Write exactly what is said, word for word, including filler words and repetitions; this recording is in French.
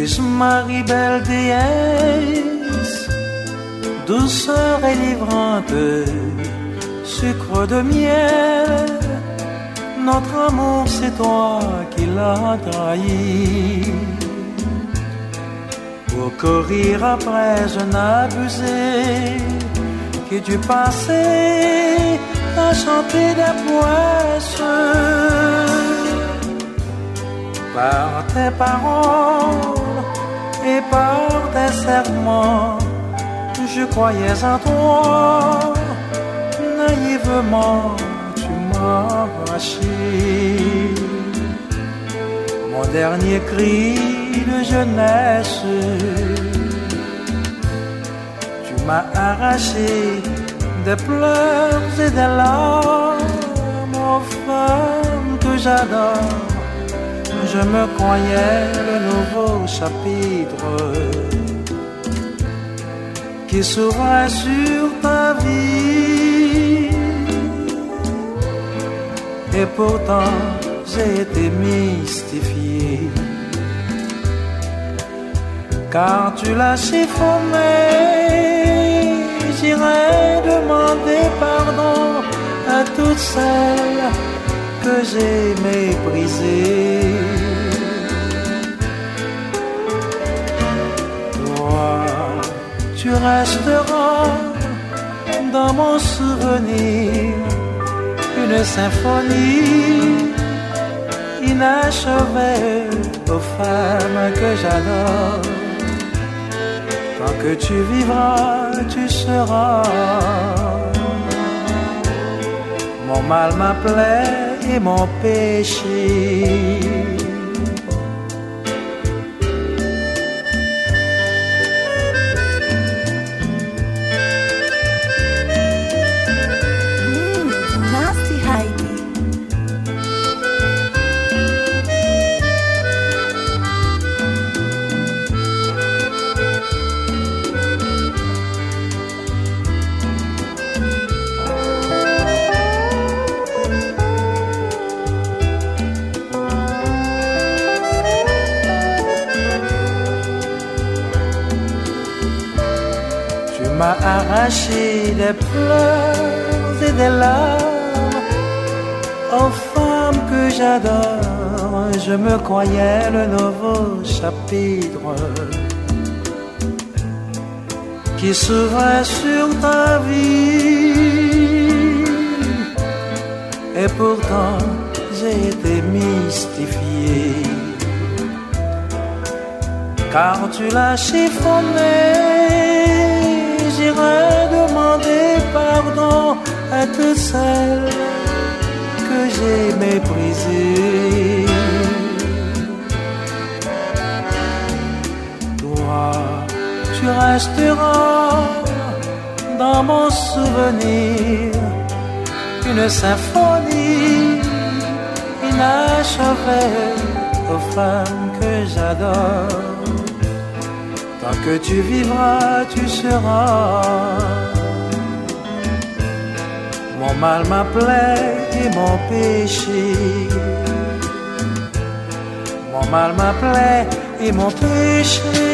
Louise Marie belle déesse, douceur délivrante, sucre de miel, notre amour c'est toi qui l'as trahi. Pour courir après un abusé qui du passé a chanté des prouesses. Par tes paroles et par tes serments, je croyais en toi, naïvement tu m'as arraché mon dernier cri de jeunesse. Tu m'as arraché des pleurs et des larmes aux femmes que j'adore. Je me croyais le nouveau chapitre qui s'ouvrait sur ta vie. Et pourtant j'ai été mystifié, car tu l'as chiffonné. J'irai demander pardon à toutes celles que j'ai méprisées. Toi, tu resteras dans mon souvenir, une symphonie inachevée aux femmes que j'adore. Tant que tu vivras, tu seras mon mal, ma plaie et mon péché. M'a arraché des pleurs et des larmes aux femmes que j'adore. Je me croyais le nouveau chapitre qui s'ouvrait sur ta vie. Et pourtant j'ai été mystifié, car tu l'as chiffonné. J'irai demander pardon à toutes celles que j'ai méprisées. Toi, tu resteras dans mon souvenir, une symphonie inachevée aux femmes que j'adore. Tant que tu vivras, tu seras mon mal, ma plaie et mon péché. Mon mal, ma plaie et mon péché.